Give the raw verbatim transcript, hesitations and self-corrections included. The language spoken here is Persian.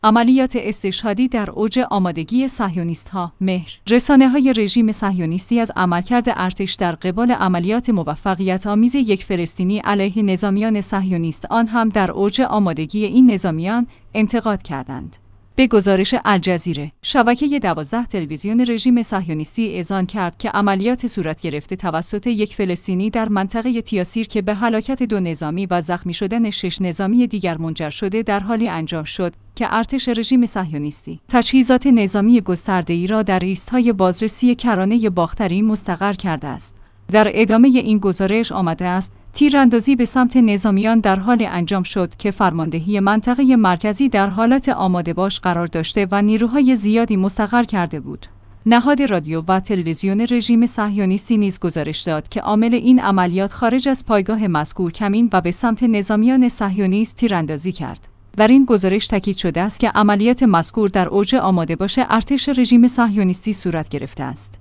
عملیات استشهادی در اوج آمادگی صهیونیست‌ها. مهر رسانه‌های رژیم صهیونیستی از عملکرد ارتش در قبال عملیات موفقیت‌آمیز یک فلسطینی علیه نظامیان صهیونیست، آن هم در اوج آمادگی این نظامیان، انتقاد کردند. به گزارش الجزیره، شبکه دوازده تلویزیون رژیم صهیونیستی اذعان کرد که عملیات صورت گرفته توسط یک فلسطینی در منطقه تیاسیر که به هلاکت دو نظامی و زخمی شدن شش نظامی دیگر منجر شده در حالی انجام شد که ارتش رژیم صهیونیستی تجهیزات نظامی گسترده‌ای را در ایستگاه بازرسی کرانه باختری مستقر کرده است. در ادامه این گزارش آمده است تیراندازی به سمت نظامیان در حال انجام شد که فرماندهی منطقه مرکزی در حالت آماده باش قرار داشته و نیروهای زیادی مستقر کرده بود. نهاد رادیو و تلویزیون رژیم صهیونیستی نیز گزارش داد که عامل این عملیات خارج از پایگاه مذکور کمین و به سمت نظامیان صهیونیست تیراندازی کرد. در این گزارش تاکید شده است که عملیات مذکور در اوج آماده باش ارتش رژیم صهیونیستی صورت گرفته است.